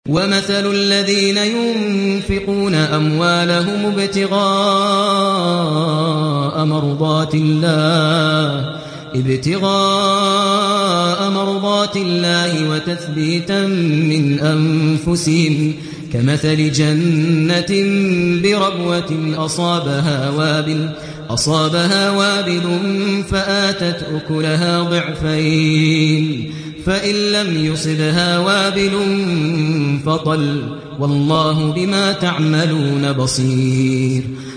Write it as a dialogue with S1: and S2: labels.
S1: ومثل الذين ينفقون أموالهم ابتغاء مرضات الله وتثبيتا من أنفسهم كمثل جنة بربوة أصابها وابل فآتت أكلها ضعفين فإن لم يصبها وابل فطل والله بما تعملون بصير